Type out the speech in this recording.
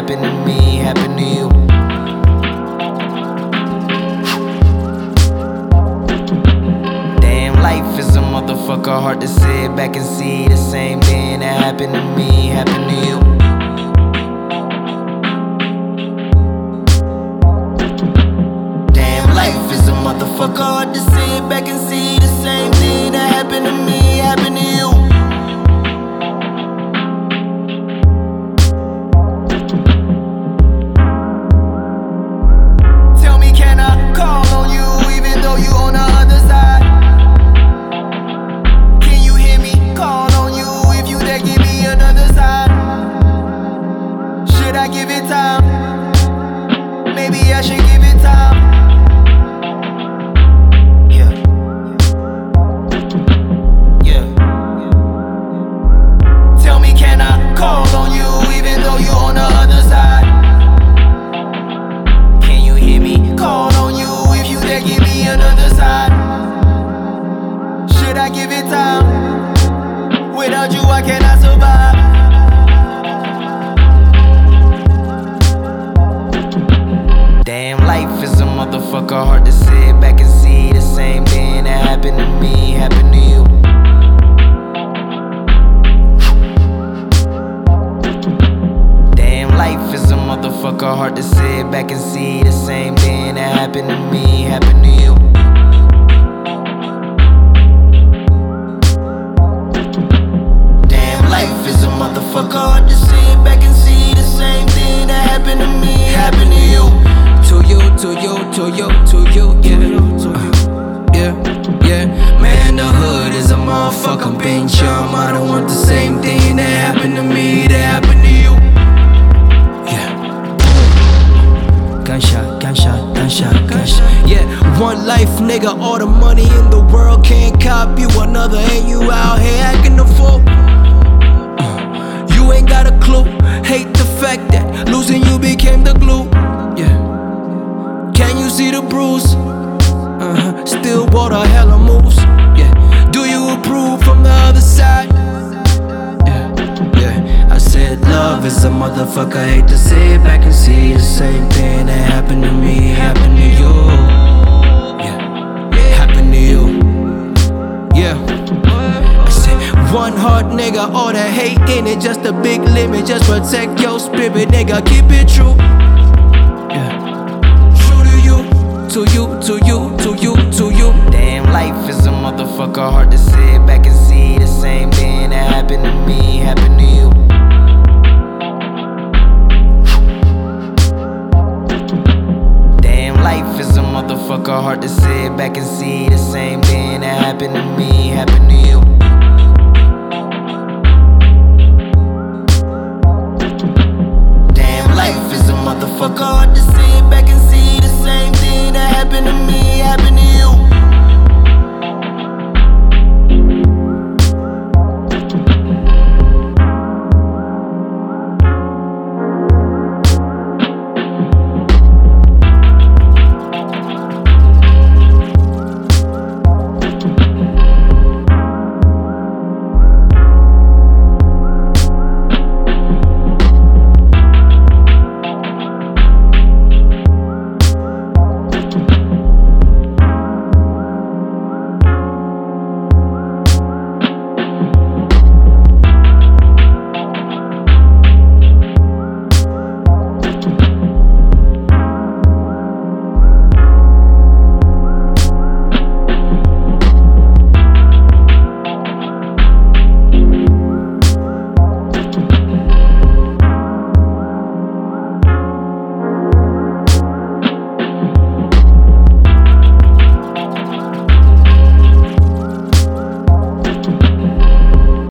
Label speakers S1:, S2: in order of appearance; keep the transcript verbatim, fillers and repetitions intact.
S1: happened to me happened to you. Damn, life is a motherfucker, hard to sit back and see the same thing that happened to me happened to you. Damn, life is a motherfucker, hard to sit back and see the same thing that happened to me happened to you. Tell me, can I call on you even though you on the other side? Can you hear me call on you if you there, give me another side? Should I give it time? Maybe I should give it time. Yeah. Yeah. Tell me, can I call on you even though you on the other side? Can you hear me call on you if you there, give me another side? Should I give it time? Without you I cannot survive. Damn, life is a motherfucker, hard to sit back and see the same thing that happened to me happened to you. Damn, life is a motherfucker, hard to sit back and see the same thing that happened to me happened to you. Damn, life is a motherfucker, hard to sit back and see the same thing that happened to me happened to you.
S2: To you, to you, to you, to you, yeah. Uh, yeah, yeah. Man, the hood is a motherfucking pain charm. I don't want the same thing that happened to me, that happened to you. Yeah. Gunshot, gunshot, gunshot, gunshot. Yeah, one life, nigga. All the money in the world can't cop you another, and you out here acting the fool. Uh, you ain't got a clue. Hate the fact that losing you became the glue. Yeah. Can you see the bruise? Uh-huh. Still water, hella moves. Yeah. Do you approve from the other side? Yeah. Yeah. I said love is a motherfucker. I hate to sit back and see the same thing that happened to me happened to you. Yeah. Happened to you. Yeah. I said one heart, nigga. All that hate in it, just a big limit. Just protect your spirit, nigga. Keep it true. Yeah. To you, to you, to you, to you.
S1: Damn, life is a motherfucker, hard to sit back and see the same thing that happened to me happened to you. Damn, life is a motherfucker, hard to sit back and see the same thing that happened to me happened to you. Damn, life is a motherfucker, hard to sit back and see the same thing that happened to me happened